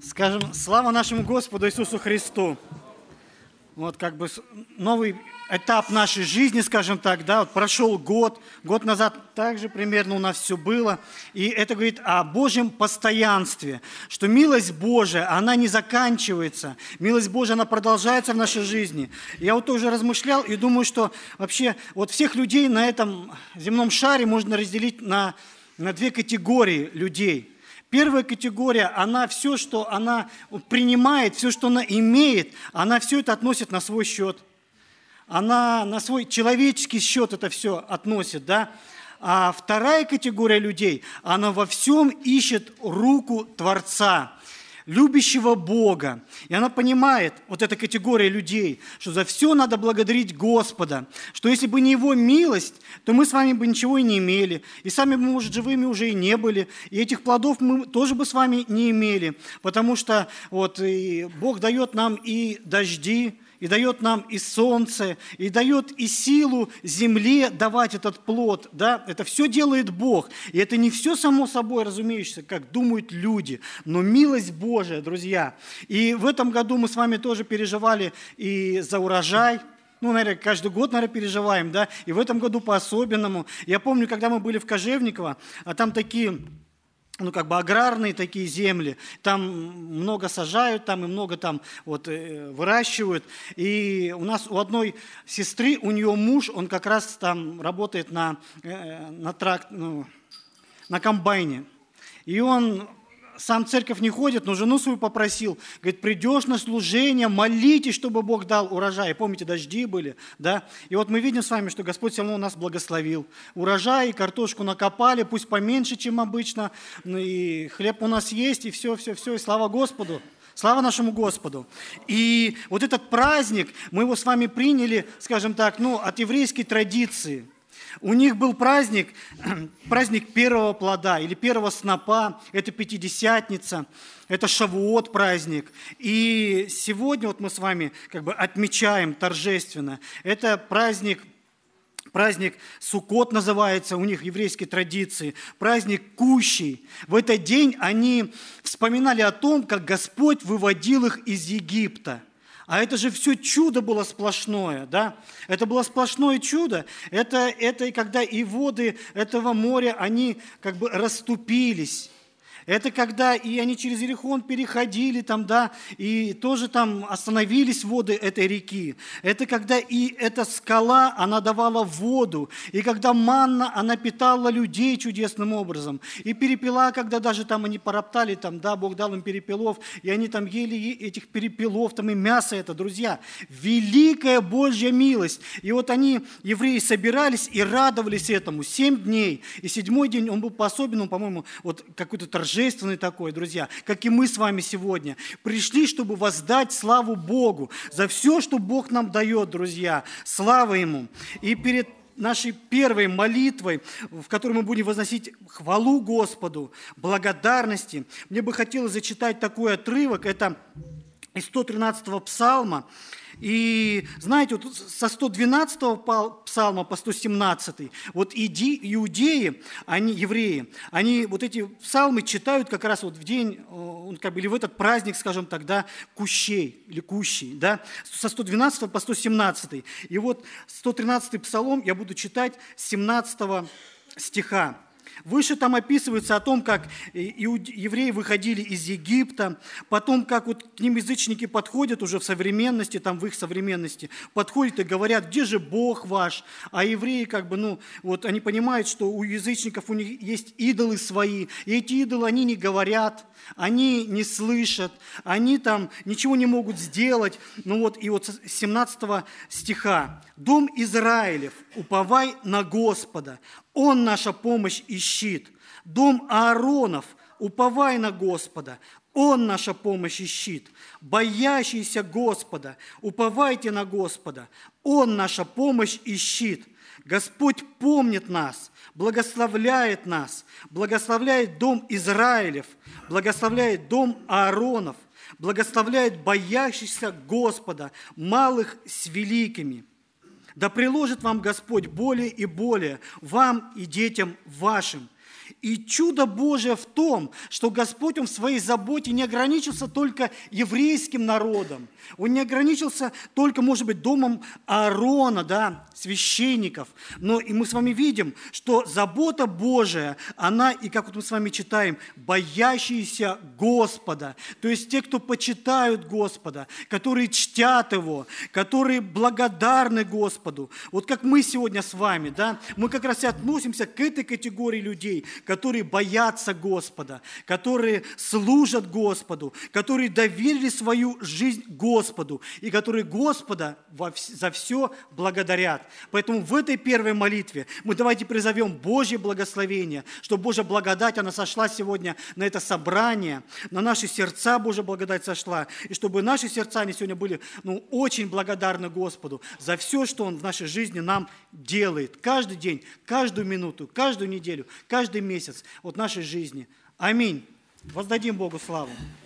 Скажем, слава нашему Господу Иисусу Христу. Вот как бы новый этап нашей жизни, скажем так, да, вот прошел год назад также примерно у нас все было, и это говорит о Божьем постоянстве, что милость Божия, она не заканчивается, милость Божия, она продолжается в нашей жизни. Я вот тоже размышлял и думаю, что вообще вот всех людей на этом земном шаре можно разделить на две категории людей. Первая категория, она все, что она принимает, все, что она имеет, она все это относит на свой счет. Она на свой человеческий счет это все относит, да. А вторая категория людей, она во всем ищет руку Творца, любящего Бога. И она понимает, вот эта категория людей, что за все надо благодарить Господа, что если бы не Его милость, то мы с вами бы ничего и не имели, и сами бы, может, живыми уже и не были, и этих плодов мы тоже бы с вами не имели, потому что вот и Бог дает нам и дожди, и дает нам и солнце, и дает и силу земле давать этот плод. Да? Это все делает Бог. И это не все само собой разумеющееся, как думают люди, но милость Божия, друзья. И в этом году мы с вами тоже переживали и за урожай. Ну, наверное, каждый год, наверное, переживаем, да, и в этом году по-особенному. Я помню, когда мы были в Кожевниково, а там такие... аграрные такие земли, там много сажают, там и много там вот выращивают. И у нас у одной сестры, у нее муж, он как раз там работает на комбайне. И он сам в церковь не ходит, но жену свою попросил, говорит, придешь на служение, молитесь, чтобы Бог дал урожай. Помните, дожди были, да? И вот мы видим с вами, что Господь все равно нас благословил. Урожай, картошку накопали, пусть поменьше, чем обычно, и хлеб у нас есть, и все, и слава Господу. Слава нашему Господу. И вот этот праздник, мы его с вами приняли, скажем так, от еврейской традиции. У них был праздник первого плода или первого снопа, это Пятидесятница, это Шавуот праздник. И сегодня вот мы с вами отмечаем торжественно. Это праздник Суккот называется у них в еврейской традиции, праздник Кущей. В этот день они вспоминали о том, как Господь выводил их из Египта. А это же все чудо было сплошное, да? Это было сплошное чудо. Это и когда и воды этого моря, они расступились. Это когда и они через Иерихон переходили там, да, и тоже там остановились воды этой реки. Это когда и эта скала, она давала воду. И когда манна, она питала людей чудесным образом. И перепела, когда даже там они пороптали, там, да, Бог дал им перепелов, и они там ели этих перепелов, там и мясо это, друзья. Великая Божья милость. И вот они, евреи, собирались и радовались этому 7 дней. И 7-й день, он был по-особенному, по-моему, вот какой-то торжественный такой, друзья, как и мы с вами сегодня. Пришли, чтобы воздать славу Богу за все, что Бог нам дает, друзья. Слава Ему. И перед нашей первой молитвой, в которой мы будем возносить хвалу Господу, благодарности, мне бы хотелось зачитать такой отрывок, это из 113-го псалма. И знаете, вот со 112-го псалма по 117-й, вот иудеи, евреи, они вот эти псалмы читают как раз вот в день, или в этот праздник, скажем так, да, Кущей, или Кущей, да, со 112 по 117. И вот 113-й псалом я буду читать с 17 стиха. Выше там описывается о том, как евреи выходили из Египта, потом, как вот к ним язычники подходят уже в современности, там в их современности, подходят и говорят, где же Бог ваш? А евреи они понимают, что у язычников у них есть идолы свои, и эти идолы, они не говорят, они не слышат, они там ничего не могут сделать. И вот с 17 стиха. «Дом Израилев, уповай на Господа, Он наша помощь и щит. Дом Ааронов, уповай на Господа, Он наша помощь и щит. Боящиеся Господа, уповайте на Господа, Он наша помощь и щит. Господь помнит нас, благословляет дом Израилев, благословляет дом Ааронов, благословляет боящихся Господа, малых с великими. Да приложит вам Господь более и более, вам и детям вашим. И чудо Божие в том, что Господь, Он в своей заботе не ограничился только еврейским народом. Он не ограничился только, может быть, домом Аарона, да, священников. Но и мы с вами видим, что забота Божия, она, и как вот мы с вами читаем, боящиеся Господа. То есть те, кто почитают Господа, которые чтят Его, которые благодарны Господу. Вот как мы сегодня с вами, да, мы как раз и относимся к этой категории людей, которые боятся Господа, которые служат Господу, которые доверили свою жизнь Господу и которые Господа за все благодарят. Поэтому в этой первой молитве мы давайте призовем Божье благословение, чтобы Божья благодать, она сошла сегодня на это собрание, на наши сердца Божья благодать сошла, и чтобы наши сердца, они сегодня были очень благодарны Господу за все, что Он в нашей жизни нам делает. Каждый день, каждую минуту, каждую неделю, каждый месяц от нашей жизни. Аминь. Воздадим Богу славу.